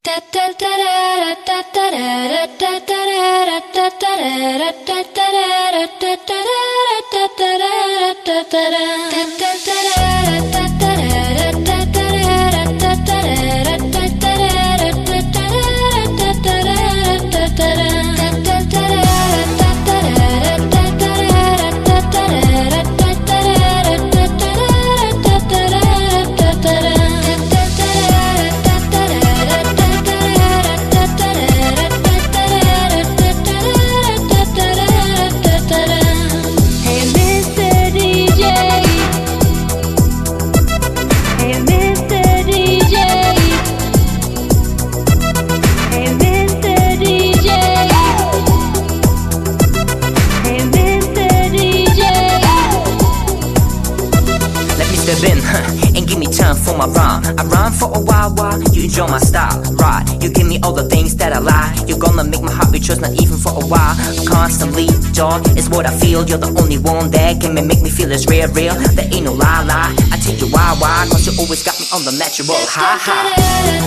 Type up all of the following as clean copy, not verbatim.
And give me time for my rhyme. I rhyme for a while you enjoy my style. Right, you give me all the things that I like. You're gonna make my heart rejoice, not even for a while. Constantly, joy is what I feel. You're the only one that can make me feel it's real. There ain't no lie. I take you why, cause you always got me on the natural high.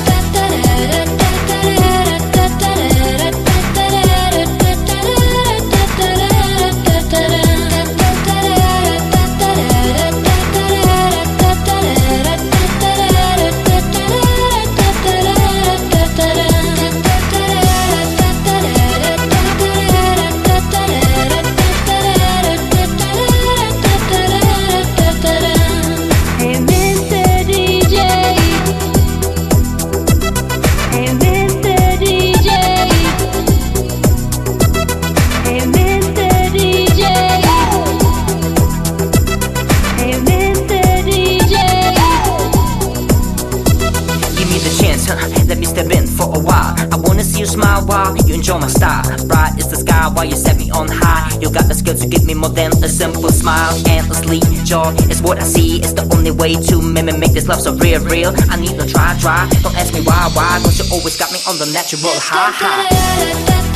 Let me step in for a while. I wanna see you smile while you enjoy my style. Bright is the sky while you set me on high. You got the skill to give me more than a simple smile. Endlessly, joy is what I see. It's the only way to make this love so real. I need no try. Don't ask me why, cause you always got me on the natural high.